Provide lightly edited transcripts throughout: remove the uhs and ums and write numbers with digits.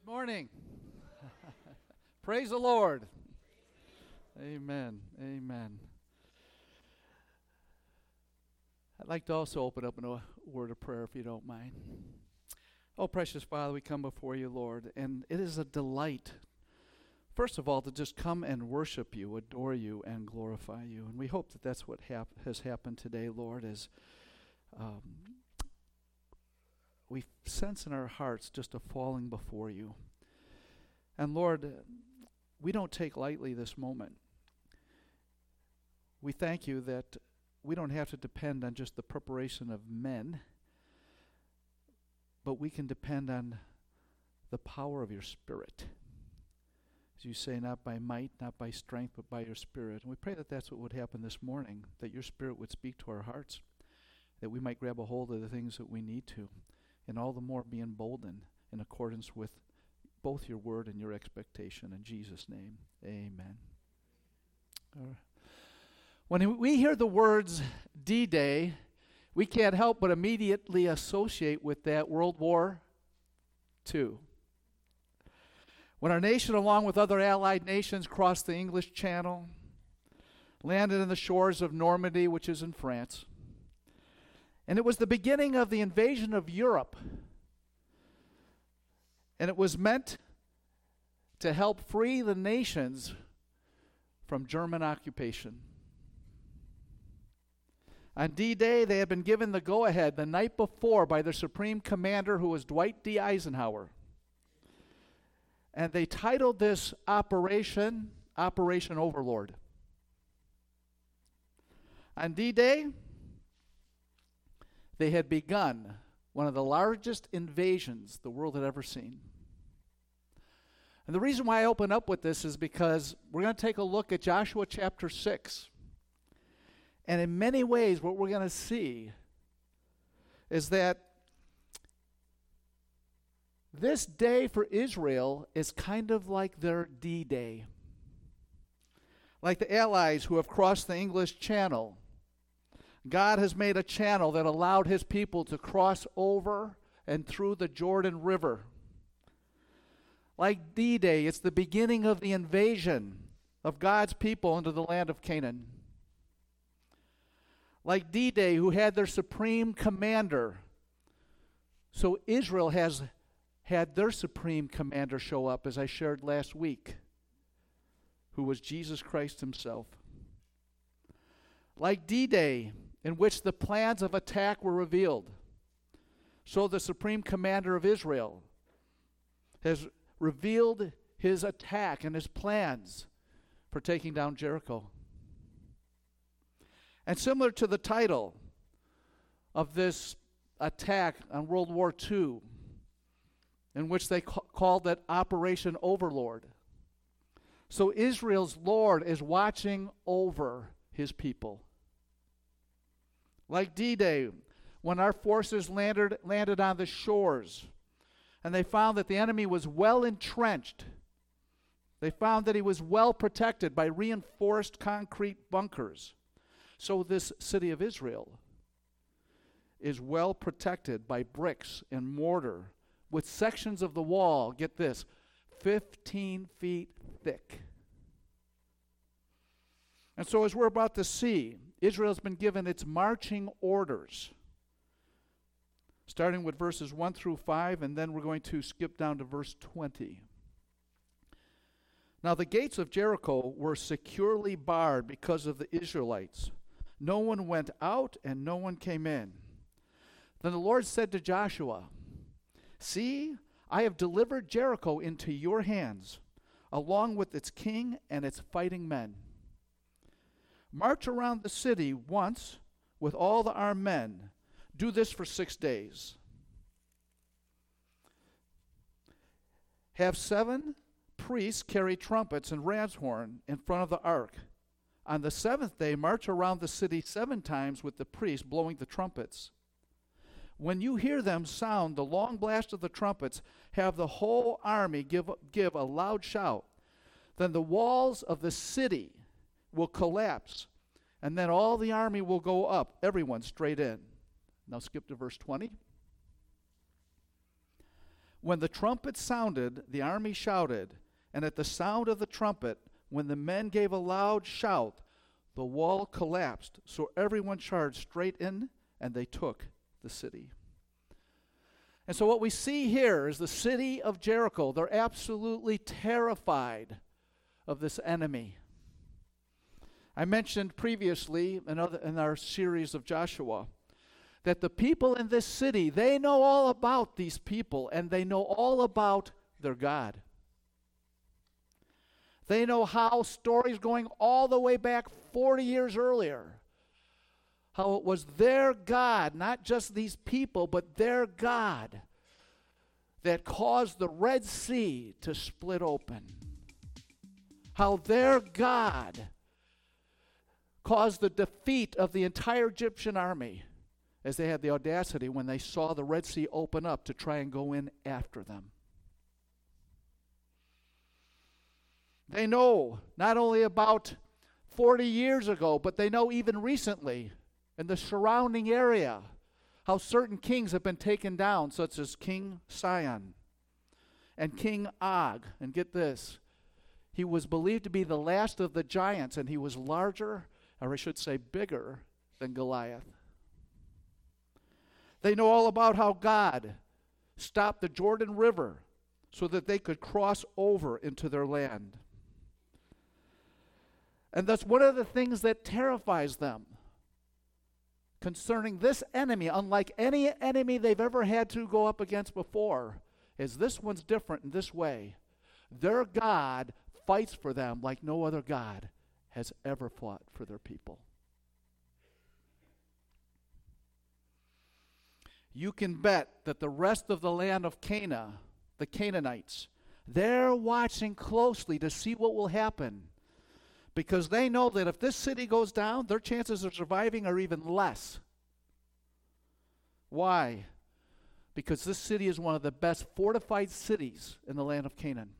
Morning. Praise the Lord. Amen. Amen. I'd like to also open up in a word of prayer if you don't mind. Oh, precious Father, we come before you, Lord, and it is a delight, first of all, to just come and worship you, adore you, and glorify you. And we hope that that's what has happened today, Lord, as we sense in our hearts just a falling before you. And Lord, we don't take lightly this moment. We thank you that we don't have to depend on just the preparation of men, but we can depend on the power of your Spirit. As you say, not by might, not by strength, but by your Spirit. And we pray that that's what would happen this morning, that your Spirit would speak to our hearts, that we might grab a hold of the things that we need to, and all the more be emboldened in accordance with both your word and your expectation. In Jesus' name, amen. All right. When we hear the words D-Day, we can't help but immediately associate with that World War II. When our nation, along with other allied nations, crossed the English Channel, landed on the shores of Normandy, which is in France, and it was the beginning of the invasion of Europe. And it was meant to help free the nations from German occupation. On D-Day, they had been given the go-ahead the night before by their supreme commander, who was Dwight D. Eisenhower. And they titled this operation, Operation Overlord. On D-Day, they had begun one of the largest invasions the world had ever seen. And the reason why I open up with this is because we're going to take a look at Joshua chapter 6. And in many ways, what we're going to see is that this day for Israel is kind of like their D-Day. Like the Allies who have crossed the English Channel. God has made a channel that allowed his people to cross over and through the Jordan River. Like D-Day, it's the beginning of the invasion of God's people into the land of Canaan. Like D-Day, who had their supreme commander. So Israel has had their supreme commander show up, as I shared last week, who was Jesus Christ himself. Like D-Day, in which the plans of attack were revealed. So the supreme commander of Israel has revealed his attack and his plans for taking down Jericho. And similar to the title of this attack on World War II, in which they called it Operation Overlord. So Israel's Lord is watching over his people. Like D-Day, when our forces landed on the shores, and they found that the enemy was well entrenched. They found that he was well protected by reinforced concrete bunkers. So this city of Israel is well protected by bricks and mortar, with sections of the wall, get this, 15 feet thick. And so as we're about to see, Israel's been given its marching orders, starting with verses 1 through 5, and then we're going to skip down to verse 20. Now the gates of Jericho were securely barred because of the Israelites. No one went out and no one came in. Then the Lord said to Joshua, "See, I have delivered Jericho into your hands, along with its king and its fighting men. March around the city once with all the armed men. Do this for 6 days. Have 7 priests carry trumpets and ram's horn in front of the ark. On the 7th day, march around the city 7 times with the priests blowing the trumpets. When you hear them sound the long blast of the trumpets, have the whole army give a loud shout. Then the walls of the city will collapse, and then all the army will go up, everyone straight in." Now skip to verse 20. When the trumpet sounded, the army shouted, and at the sound of the trumpet, when the men gave a loud shout, the wall collapsed, so everyone charged straight in, and they took the city. And so what we see here is the city of Jericho. They're absolutely terrified of this enemy. I mentioned previously in our series of Joshua that the people in this city, they know all about these people, and they know all about their God. They know how stories going all the way back 40 years earlier, how it was their God, not just these people, but their God, that caused the Red Sea to split open. How their God caused the defeat of the entire Egyptian army as they had the audacity when they saw the Red Sea open up to try and go in after them. They know not only about 40 years ago, but they know even recently in the surrounding area how certain kings have been taken down, such as King Sihon and King Og. And get this, he was believed to be the last of the giants, and he was larger, or I should say bigger, than Goliath. They know all about how God stopped the Jordan River so that they could cross over into their land. And that's one of the things that terrifies them concerning this enemy, unlike any enemy they've ever had to go up against before, is this one's different in this way. Their God fights for them like no other God has ever fought for their people. You can bet that the rest of the land of Canaan, the Canaanites, they're watching closely to see what will happen, because they know that if this city goes down, their chances of surviving are even less. Why? Because this city is one of the best fortified cities in the land of Canaan.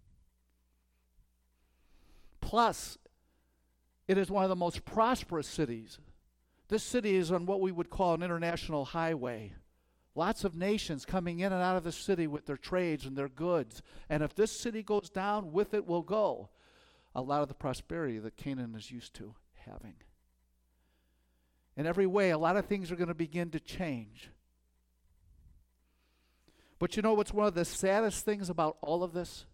Plus, it is one of the most prosperous cities. This city is on what we would call an international highway. Lots of nations coming in and out of the city with their trades and their goods. And if this city goes down, with it will go a lot of the prosperity that Canaan is used to having. In every way, a lot of things are going to begin to change. But you know what's one of the saddest things about all of this?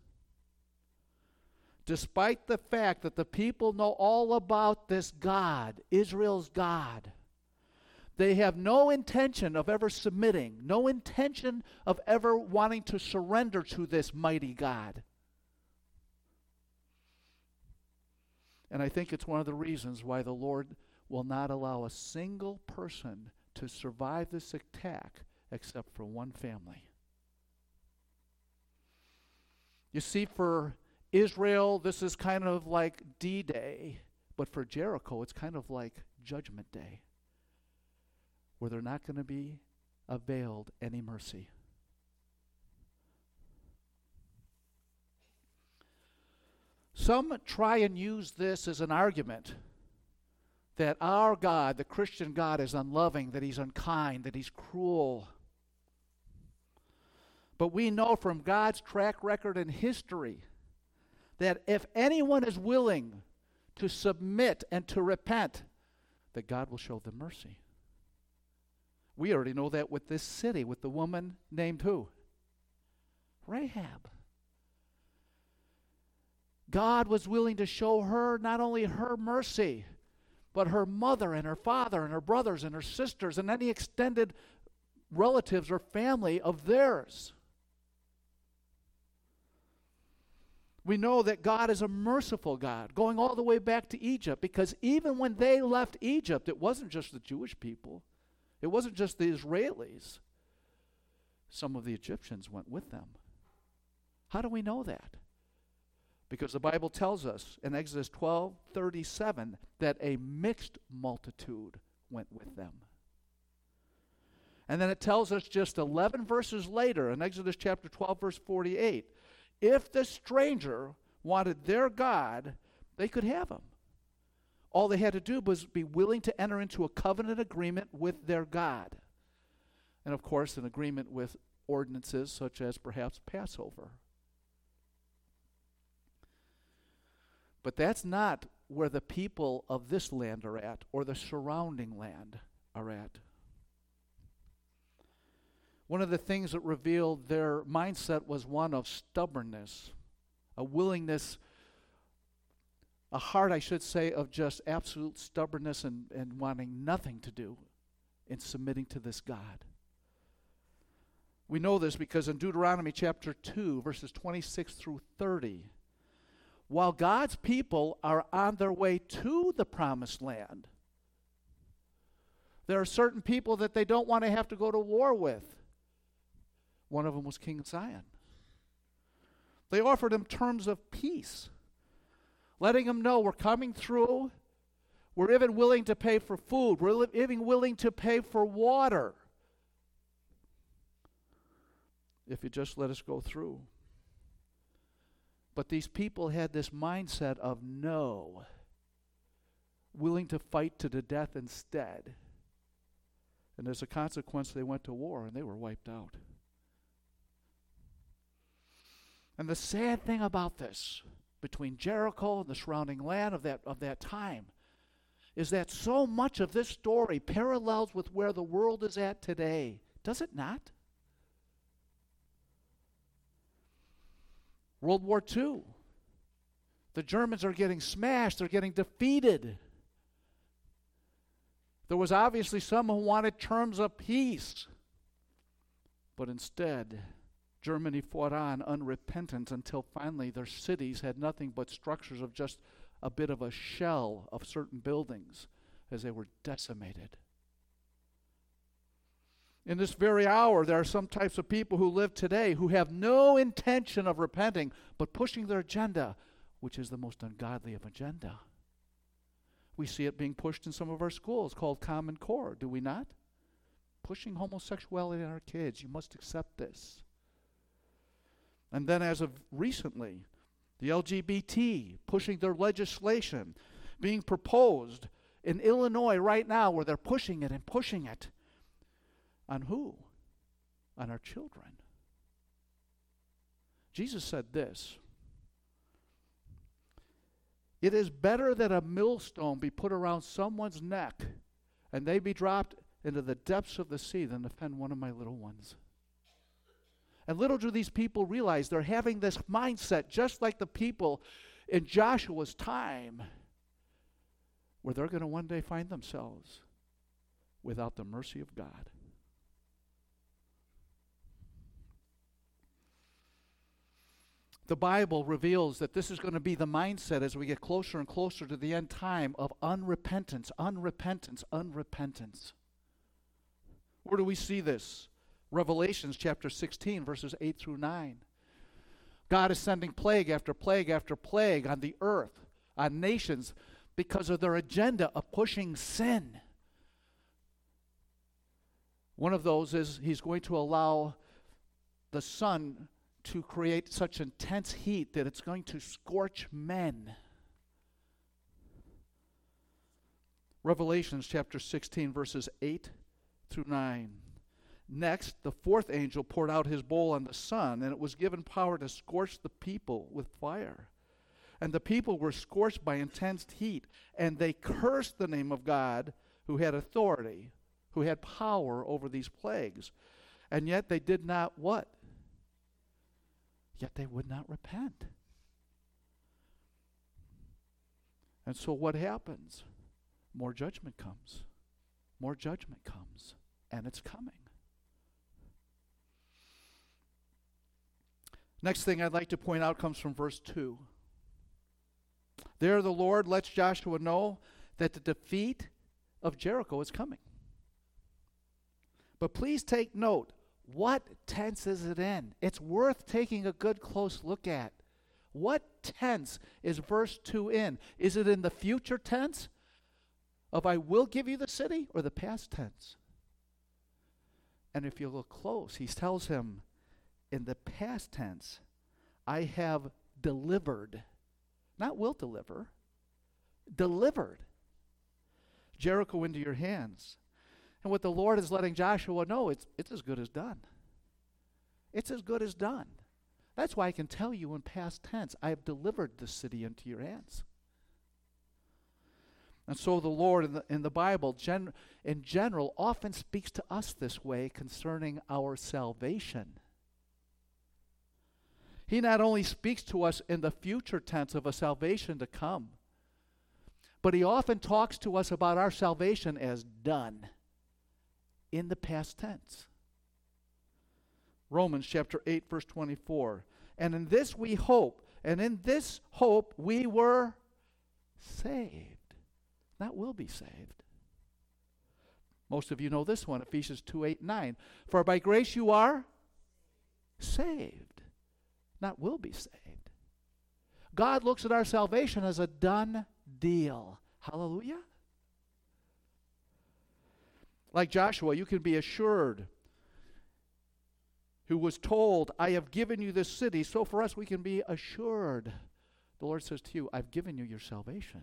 Despite the fact that the people know all about this God, Israel's God, they have no intention of ever submitting, no intention of ever wanting to surrender to this mighty God. And I think it's one of the reasons why the Lord will not allow a single person to survive this attack except for one family. You see, for Israel, this is kind of like D-Day, but for Jericho, it's kind of like Judgment Day, where they're not going to be availed any mercy. Some try and use this as an argument that our God, the Christian God, is unloving, that he's unkind, that he's cruel. But we know from God's track record and history that if anyone is willing to submit and to repent, that God will show them mercy. We already know that with this city, with the woman named who? Rahab. God was willing to show her not only her mercy, but her mother and her father and her brothers and her sisters and any extended relatives or family of theirs. We know that God is a merciful God, going all the way back to Egypt, because even when they left Egypt, it wasn't just the Jewish people. It wasn't just the Israelis. Some of the Egyptians went with them. How do we know that? Because the Bible tells us in Exodus 12:37 that a mixed multitude went with them. And then it tells us just 11 verses later in Exodus chapter 12, verse 48, if the stranger wanted their God, they could have him. All they had to do was be willing to enter into a covenant agreement with their God. And of course, an agreement with ordinances such as perhaps Passover. But that's not where the people of this land are at, or the surrounding land are at. One of the things that revealed their mindset was one of stubbornness, a willingness, a heart, I should say, of just absolute stubbornness and wanting nothing to do in submitting to this God. We know this because in Deuteronomy chapter 2, verses 26 through 30, while God's people are on their way to the promised land, there are certain people that they don't want to have to go to war with. One of them was King Zion. They offered him terms of peace, letting him know we're coming through. We're even willing to pay for food. We're even willing to pay for water if you just let us go through. But these people had this mindset of no, willing to fight to the death instead. And as a consequence, they went to war and they were wiped out. And the sad thing about this, between Jericho and the surrounding land of that time, is that so much of this story parallels with where the world is at today. Does it not? World War II. The Germans are getting smashed. They're getting defeated. There was obviously some who wanted terms of peace. But instead, Germany fought on unrepentant until finally their cities had nothing but structures of just a bit of a shell of certain buildings as they were decimated. In this very hour, there are some types of people who live today who have no intention of repenting, but pushing their agenda, which is the most ungodly of agenda. We see it being pushed in some of our schools called Common Core, do we not? Pushing homosexuality on our kids. You must accept this. And then as of recently, the LGBT pushing their legislation being proposed in Illinois right now, where they're pushing it and pushing it. On who? On our children. Jesus said this: it is better that a millstone be put around someone's neck and they be dropped into the depths of the sea than offend one of my little ones. And little do these people realize they're having this mindset just like the people in Joshua's time, where they're going to one day find themselves without the mercy of God. The Bible reveals that this is going to be the mindset as we get closer and closer to the end time of unrepentance, unrepentance, unrepentance. Where do we see this? Revelations chapter 16, verses 8 through 9. God is sending plague after plague after plague on the earth, on nations, because of their agenda of pushing sin. One of those is he's going to allow the sun to create such intense heat that it's going to scorch men. Revelations chapter 16, verses 8 through 9. Next, the fourth angel poured out his bowl on the sun, and it was given power to scorch the people with fire. And the people were scorched by intense heat, and they cursed the name of God who had authority, who had power over these plagues. And yet they did not what? Yet they would not repent. And so what happens? More judgment comes. More judgment comes. And it's coming. Next thing I'd like to point out comes from verse 2. There the Lord lets Joshua know that the defeat of Jericho is coming. But please take note, what tense is it in? It's worth taking a good close look at. What tense is verse 2 in? Is it in the future tense of I will give you the city, or the past tense? And if you look close, he tells him in the past tense, I have delivered, not will deliver, delivered Jericho into your hands. And what the Lord is letting Joshua know, it's as good as done. It's as good as done. That's why I can tell you in past tense, I have delivered the city into your hands. And so the Lord in the Bible, in general, often speaks to us this way concerning our salvation. He not only speaks to us in the future tense of a salvation to come, but he often talks to us about our salvation as done in the past tense. Romans chapter 8, verse 24. And in this we hope, and in this hope we were saved. Not will be saved. Most of you know this one, Ephesians 2, 8, 9. For by grace you are saved, not will be saved. God looks at our salvation as a done deal. Hallelujah. Like Joshua, you can be assured, who was told, I have given you this city. So for us, we can be assured. The Lord says to you, I've given you your salvation.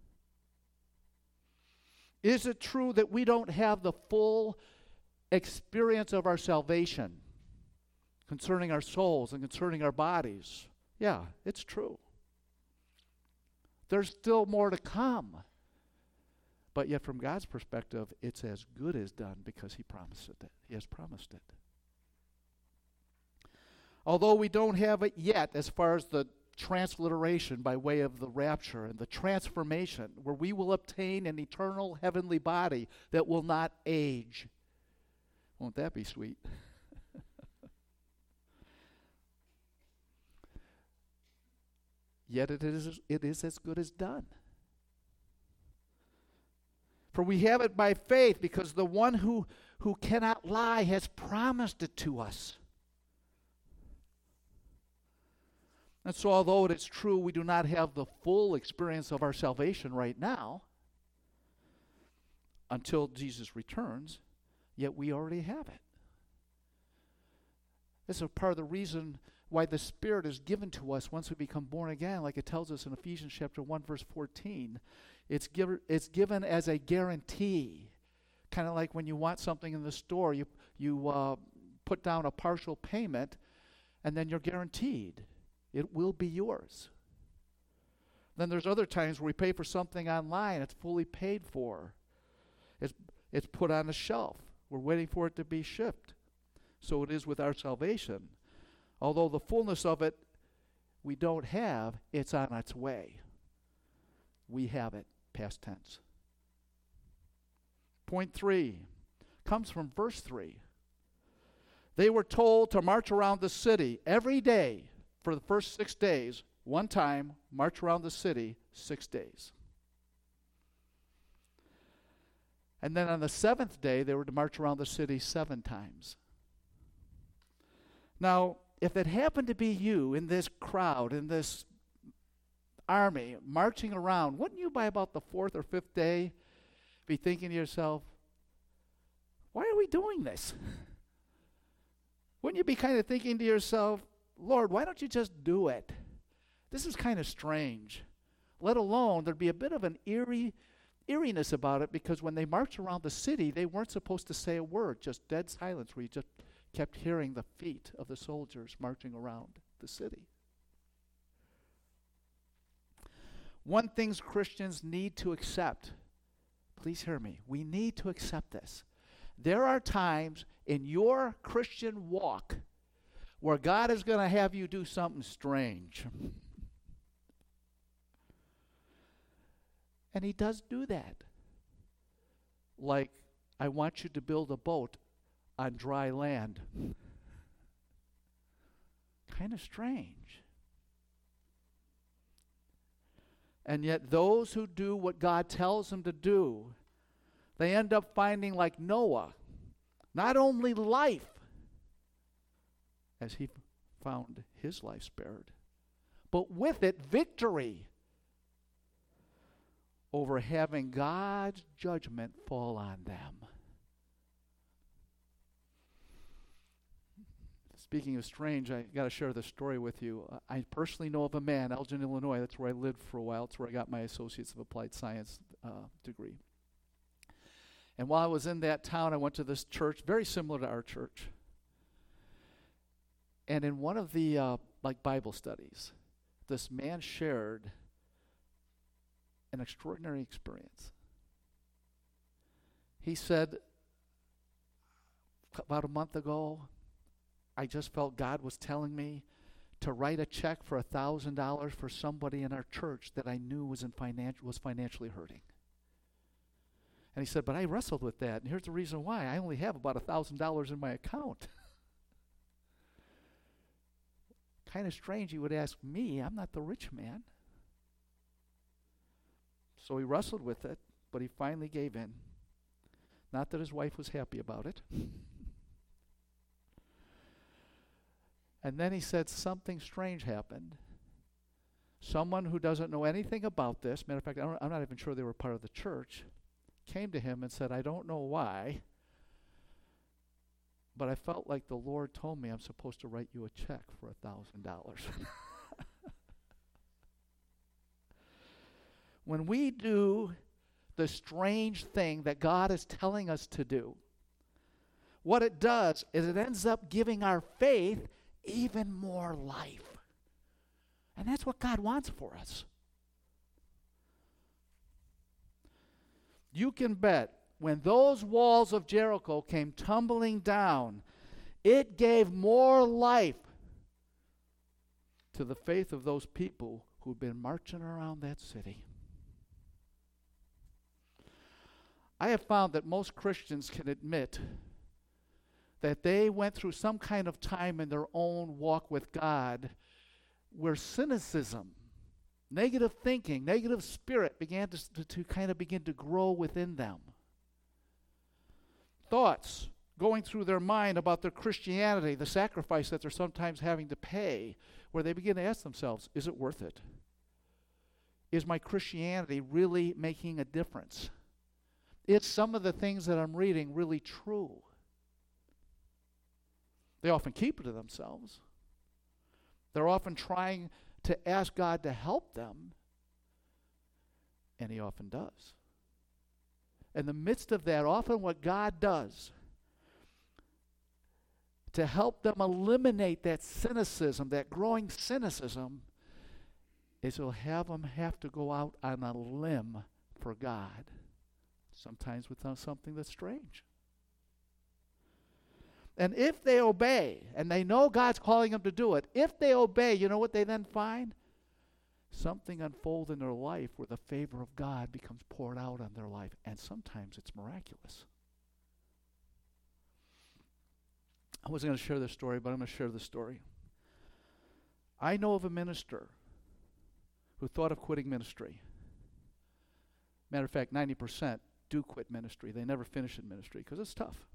Is it true that we don't have the full experience of our salvation concerning our souls and concerning our bodies? Yeah, it's true. There's still more to come. But yet from God's perspective, it's as good as done because He promised it. He has promised it. Although we don't have it yet as far as the transliteration by way of the rapture and the transformation where we will obtain an eternal heavenly body that will not age. Won't that be sweet? Yet it is as good as done. For we have it by faith because the one who cannot lie has promised it to us. And so although it is true we do not have the full experience of our salvation right now, until Jesus returns, yet we already have it. This is part of the reason why the Spirit is given to us once we become born again, like it tells us in Ephesians chapter 1, verse 14. It's given as a guarantee, kind of like when you want something in the store, you put down a partial payment, and then you're guaranteed. It will be yours. Then there's other times where we pay for something online. It's fully paid for. It's put on a shelf. We're waiting for it to be shipped. So it is with our salvation. Although the fullness of it we don't have, it's on its way. We have it, past tense. Point 3 comes from verse 3. They were told to march around the city every day for the first 6 days, one time, march around the city 6 days. And then on the 7th day, they were to march around the city 7 times. Now, if it happened to be you in this crowd, in this army, marching around, wouldn't you by about the 4th or 5th day be thinking to yourself, why are we doing this? Wouldn't you be kind of thinking to yourself, Lord, why don't you just do it? This is kind of strange. Let alone, there'd be a bit of an eeriness about it because when they marched around the city, they weren't supposed to say a word, just dead silence where you just kept hearing the feet of the soldiers marching around the city. One thing Christians need to accept, please hear me, we need to accept this. There are times in your Christian walk where God is going to have you do something strange. And He does do that. Like, I want you to build a boat on dry land. Kind of strange. And yet those who do what God tells them to do, they end up finding, like Noah, not only life, as he found his life spared, but with it, victory over having God's judgment fall on them. Speaking of strange, I got to share this story with you. I personally know of a man, Elgin, Illinois. That's where I lived for a while. That's where I got my Associates of Applied Science degree. And while I was in that town, I went to this church, very similar to our church. And in one of the Bible studies, this man shared an extraordinary experience. He said, about a month ago, I just felt God was telling me to write a check for $1,000 for somebody in our church that I knew was financially hurting. And he said, but I wrestled with that, and here's the reason why. I only have about $1,000 in my account. Kind of strange you would ask me. I'm not the rich man. So he wrestled with it, but he finally gave in. Not that his wife was happy about it. And then he said something strange happened. Someone who doesn't know anything about this, matter of fact, I'm not even sure they were part of the church, came to him and said, I don't know why, but I felt like the Lord told me I'm supposed to write you a check for $1,000. When we do the strange thing that God is telling us to do, what it does is it ends up giving our faith even more life. And that's what God wants for us. You can bet when those walls of Jericho came tumbling down, it gave more life to the faith of those people who'd been marching around that city. I have found that most Christians can admit that they went through some kind of time in their own walk with God where cynicism, negative thinking, negative spirit began to kind of begin to grow within them. Thoughts going through their mind about their Christianity, the sacrifice that they're sometimes having to pay, where they begin to ask themselves, is it worth it? Is my Christianity really making a difference? Is some of the things that I'm reading really true? They often keep it to themselves. They're often trying to ask God to help them, and He often does. In the midst of that, often what God does to help them eliminate that cynicism, that growing cynicism, is He'll have them have to go out on a limb for God, sometimes with something that's strange. And if they obey, and they know God's calling them to do it, if they obey, you know what they then find? Something unfolds in their life where the favor of God becomes poured out on their life, and sometimes it's miraculous. I wasn't going to share this story, but I'm going to share this story. I know of a minister who thought of quitting ministry. Matter of fact, 90% do quit ministry. They never finish in ministry because it's tough.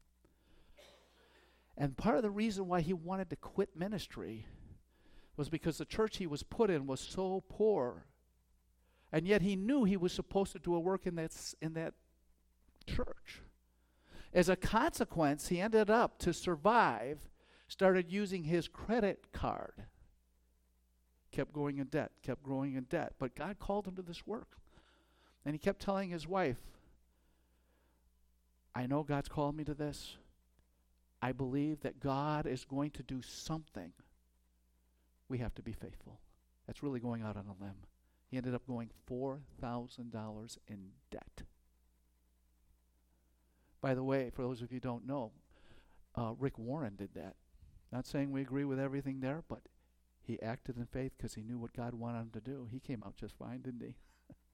And part of the reason why he wanted to quit ministry was because the church he was put in was so poor. And yet he knew he was supposed to do a work in that church. As a consequence, he ended up, to survive, started using his credit card. Kept going in debt, kept growing in debt. But God called him to this work. And he kept telling his wife, I know God's called me to this. I believe that God is going to do something. We have to be faithful. That's really going out on a limb. He ended up going $4,000 in debt. By the way, for those of you who don't know, Rick Warren did that. Not saying we agree with everything there, but he acted in faith because he knew what God wanted him to do. He came out just fine, didn't he?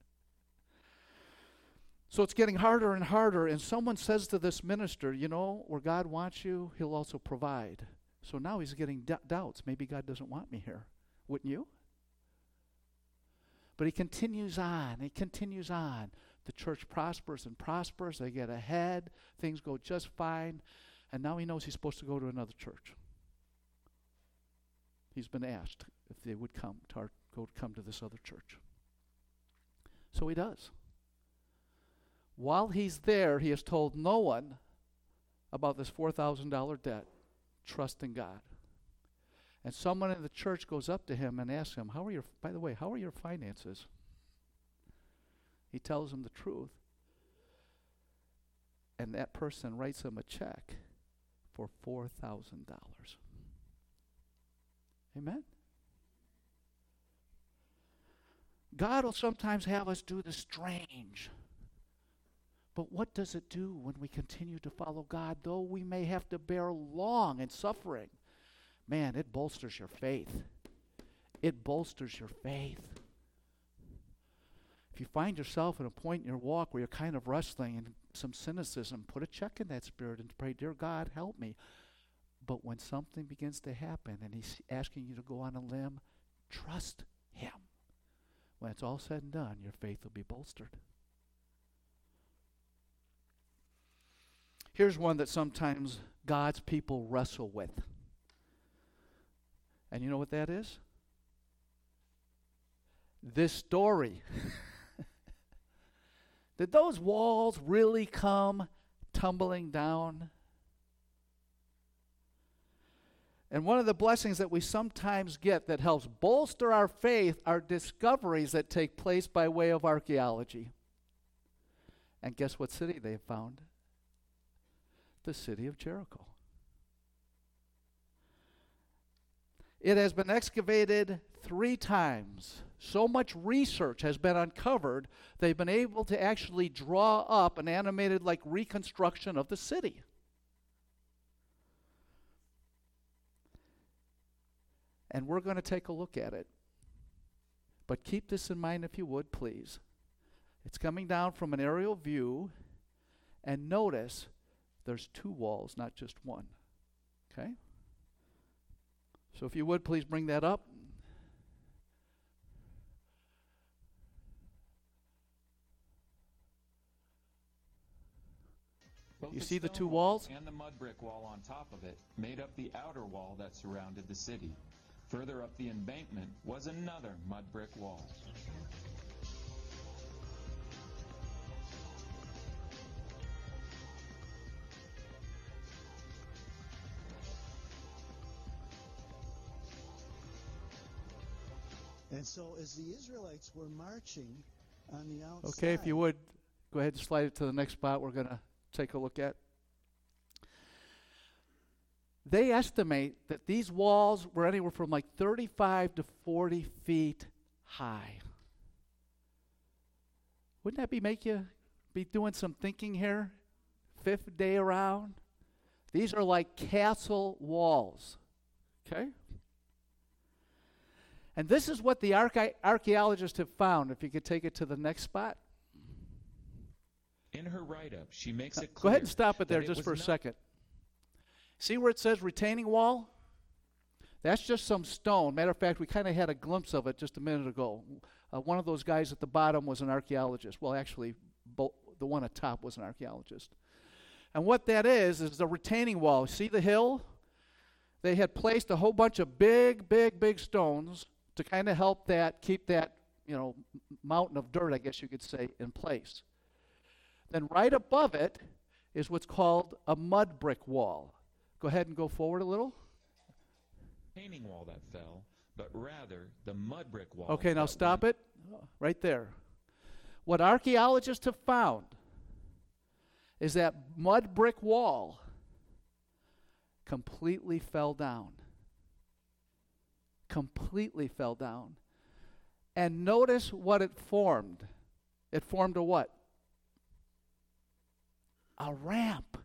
So it's getting harder and harder, and someone says to this minister, you know, where God wants you, He'll also provide. So now he's getting doubts. Maybe God doesn't want me here. Wouldn't you? But he continues on. He continues on. The church prospers and prospers. They get ahead. Things go just fine. And now he knows he's supposed to go to another church. He's been asked if they would come to this other church. So he does. While he's there, he has told no one about this $4,000 debt, trusting God. And someone in the church goes up to him and asks him, how are your finances? He tells him the truth. And that person writes him a check for $4,000. Amen? God will sometimes have us do the strange. But what does it do when we continue to follow God? Though we may have to bear long and suffering, man, it bolsters your faith. It bolsters your faith. If you find yourself at a point in your walk where you're kind of wrestling and some cynicism, put a check in that spirit and pray, dear God, help me. But when something begins to happen and he's asking you to go on a limb, trust him. When it's all said and done, your faith will be bolstered. Here's one that sometimes God's people wrestle with. And you know what that is? This story. Did those walls really come tumbling down? And one of the blessings that we sometimes get that helps bolster our faith are discoveries that take place by way of archaeology. And guess what city they found? The city of Jericho. It has been excavated 3 times. So much research has been uncovered, they've been able to actually draw up an animated reconstruction of the city. And we're going to take a look at it. But keep this in mind if you would, please. It's coming down from an aerial view, and notice there's 2 walls, not just one. Okay? So if you would, please bring that up. Both You the see the stone 2 wall walls? and the mud brick wall on top of it made up the outer wall that surrounded the city. Further up the embankment was another mud brick wall. And so as the Israelites were marching on the outside... Okay, if you would, go ahead and slide it to the next spot we're going to take a look at. They estimate that these walls were anywhere from 35 to 40 feet high. Wouldn't that make you be doing some thinking here? 5th day around? These are like castle walls. Okay? And this is what the archaeologists have found. If you could take it to the next spot. In her write-up, she makes it Go clear. ahead and stop it there that just for a was second. See where it says retaining wall? That's just some stone. Matter of fact, we kind of had a glimpse of it just a minute ago. One of those guys at the bottom was an archaeologist. Well, actually, the one at top was an archaeologist. And what that is the retaining wall. See the hill? They had placed a whole bunch of big stones to kind of help keep that, mountain of dirt, I guess you could say, in place. Then right above it is what's called a mud brick wall. Go ahead and go forward a little. retaining wall that fell, but rather the mud brick wall. Okay, now that stop went it right there. What archaeologists have found is that mud brick wall completely fell down. Completely fell down. And notice what it formed. It formed a what? A ramp.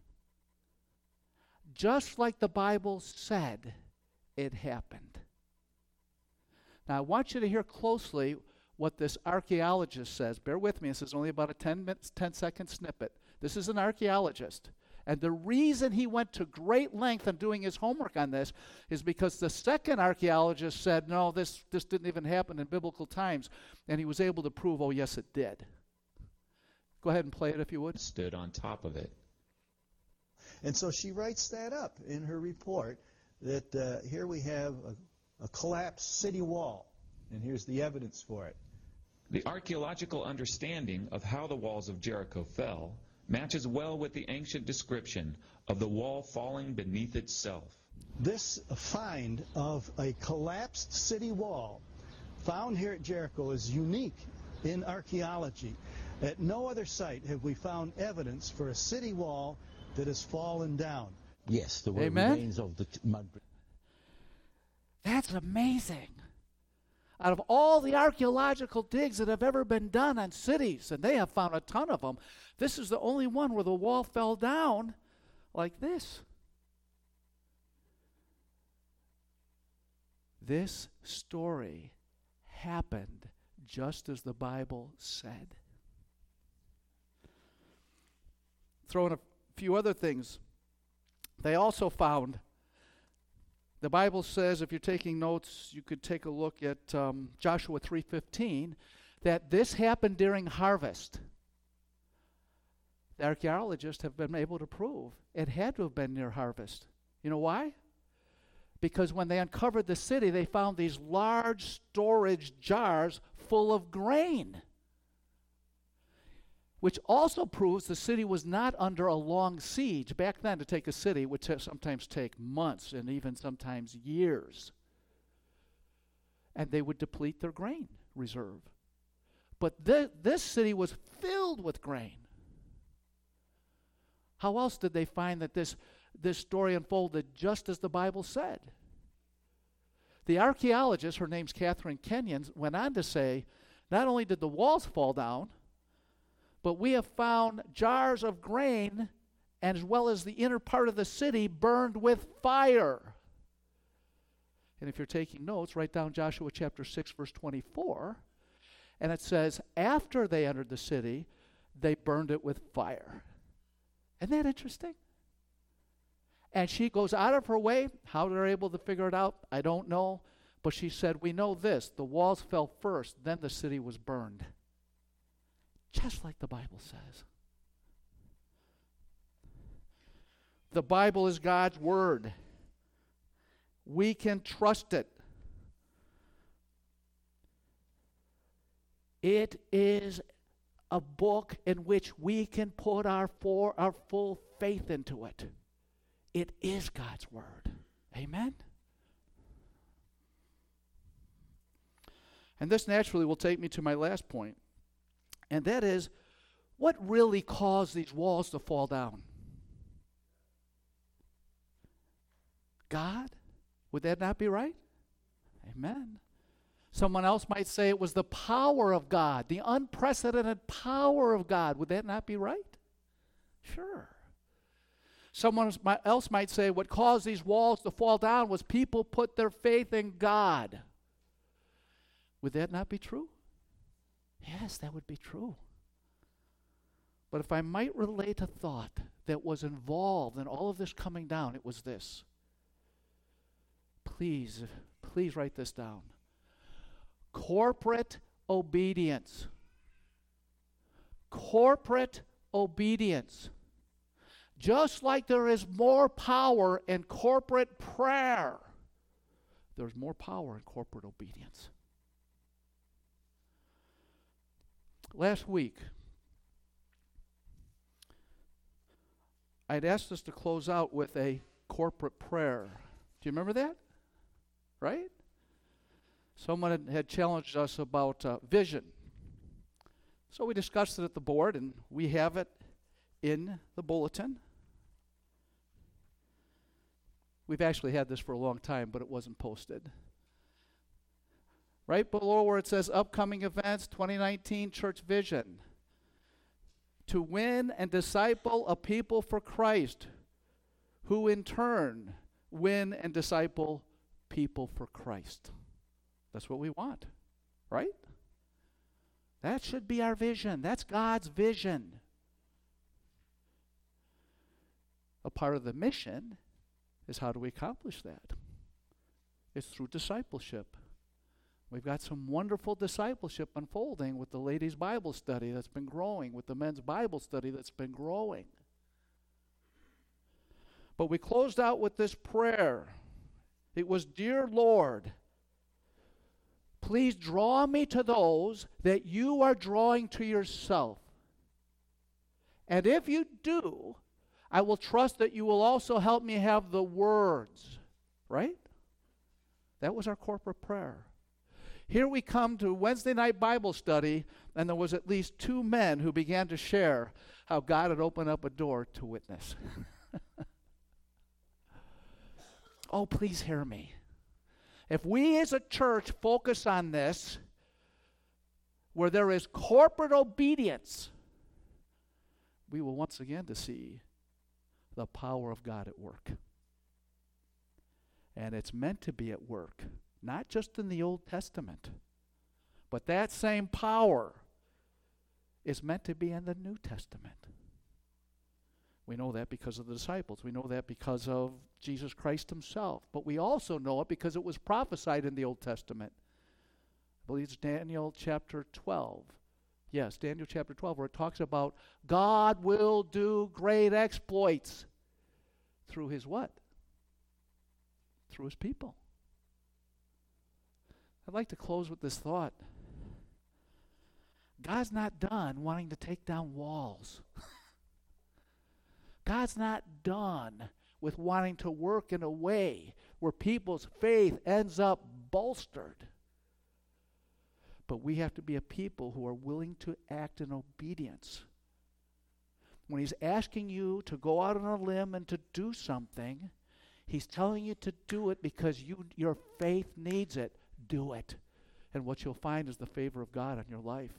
Just like the Bible said it happened. Now I want you to hear closely what this archaeologist says. Bear with me, this is only about a 10-second snippet. This is an archaeologist. And the reason he went to great length in doing his homework on this is because the second archaeologist said, no, this didn't even happen in biblical times. And he was able to prove, oh, yes, it did. Go ahead and play it if you would. stood on top of it. And so she writes that up in her report, that here we have a collapsed city wall, and here's the evidence for it. The archaeological understanding of how the walls of Jericho fell matches well with the ancient description of the wall falling beneath itself. This find of a collapsed city wall found here at Jericho is unique in archaeology. At no other site have we found evidence for a city wall that has fallen down. Yes, there were Amen? remains of the mud brick. That's amazing. Out of all the archaeological digs that have ever been done on cities, and they have found a ton of them, this is the only one where the wall fell down like this. This story happened just as the Bible said. Throw in a few other things. They also found, the Bible says, if you're taking notes, you could take a look at Joshua 3:15, that this happened during harvest. The archaeologists have been able to prove it had to have been near harvest. You know why? Because when they uncovered the city, they found these large storage jars full of grain, which also proves the city was not under a long siege. Back then, to take a city would sometimes take months and even sometimes years. And they would deplete their grain reserve. But this city was filled with grain. How else did they find that this story unfolded just as the Bible said? The archaeologist, her name's Catherine Kenyon, went on to say, not only did the walls fall down, but we have found jars of grain, and as well as the inner part of the city burned with fire. And if you're taking notes, write down Joshua chapter 6, verse 24. And it says, after they entered the city, they burned it with fire. Isn't that interesting? And she goes out of her way. How they're able to figure it out, I don't know. But she said, we know this. The walls fell first, then the city was burned. Just like the Bible says. The Bible is God's word. We can trust it. It is a book in which we can put our full faith into it. It is God's word. Amen? And this naturally will take me to my last point. And that is, what really caused these walls to fall down? God? Would that not be right? Amen. Someone else might say it was the power of God, the unprecedented power of God. Would that not be right? Sure. Someone else might say what caused these walls to fall down was people put their faith in God. Would that not be true? Yes, that would be true. But if I might relate a thought that was involved in all of this coming down, it was this. Please write this down. Corporate obedience. Corporate obedience. Just like there is more power in corporate prayer, there's more power in corporate obedience. Last week, I'd asked us to close out with a corporate prayer. Do you remember that? Right? Someone had challenged us about vision. So we discussed it at the board, and we have it in the bulletin. We've actually had this for a long time, but it wasn't posted. Right below where it says upcoming events, 2019 church vision. To win and disciple a people for Christ, who in turn win and disciple people for Christ. That's what we want, right? That should be our vision. That's God's vision. A part of the mission is how do we accomplish that? It's through discipleship. We've got some wonderful discipleship unfolding with the ladies' Bible study that's been growing, with the men's Bible study that's been growing. But we closed out with this prayer. It was, Dear Lord, please draw me to those that you are drawing to yourself. And if you do, I will trust that you will also help me have the words. Right? That was our corporate prayer. Here we come to Wednesday night Bible study, and there was at least 2 men who began to share how God had opened up a door to witness. Oh, please hear me. If we as a church focus on this, where there is corporate obedience, we will once again to see the power of God at work. And it's meant to be at work, not just in the Old Testament, but that same power is meant to be in the New Testament. We know that because of the disciples. We know that because of Jesus Christ himself. But we also know it because it was prophesied in the Old Testament. I believe it's Daniel chapter 12. Yes, Daniel chapter 12, where it talks about God will do great exploits through his what? Through his people. I'd like to close with this thought. God's not done wanting to take down walls. God's not done with wanting to work in a way where people's faith ends up bolstered. But we have to be a people who are willing to act in obedience. When he's asking you to go out on a limb and to do something, he's telling you to do it because your faith needs it. Do it. And what you'll find is the favor of God on your life.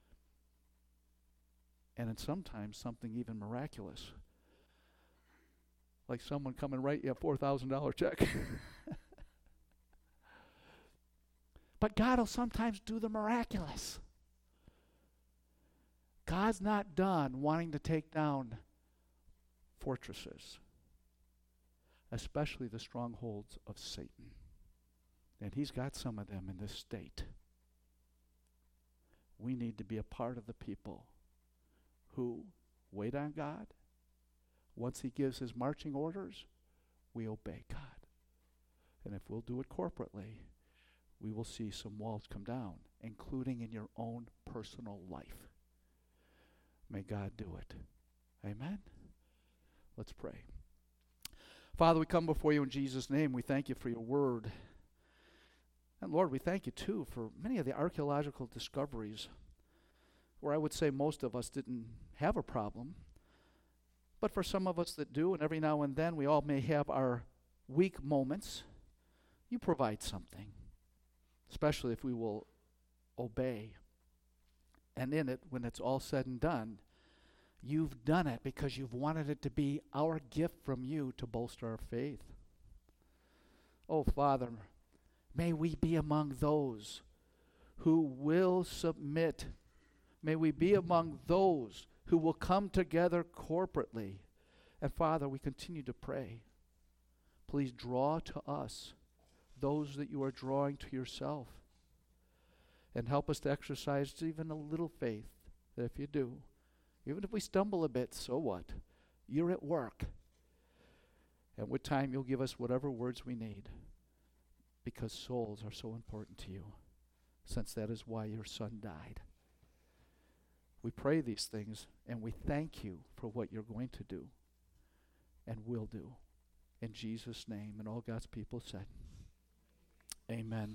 And in sometimes something even miraculous. Like someone come and write you a $4,000 check. But God will sometimes do the miraculous. God's not done wanting to take down fortresses, especially the strongholds of Satan. And he's got some of them in this state. We need to be a part of the people who wait on God. Once he gives his marching orders, we obey God. And if we'll do it corporately, we will see some walls come down, including in your own personal life. May God do it. Amen? Let's pray. Father, we come before you in Jesus' name. We thank you for your word. And Lord, we thank you too for many of the archaeological discoveries where I would say most of us didn't have a problem. But for some of us that do, and every now and then we all may have our weak moments, you provide something, especially if we will obey. And in it, when it's all said and done, you've done it because you've wanted it to be our gift from you to bolster our faith. Oh, Father, may we be among those who will submit. May we be among those who will come together corporately. And Father, we continue to pray. Please draw to us those that you are drawing to yourself. And help us to exercise even a little faith that if you do, even if we stumble a bit, so what? You're at work. And with time, you'll give us whatever words we need, because souls are so important to you, since that is why your Son died. We pray these things, and we thank you for what you're going to do and will do. In Jesus' name, and all God's people said, amen.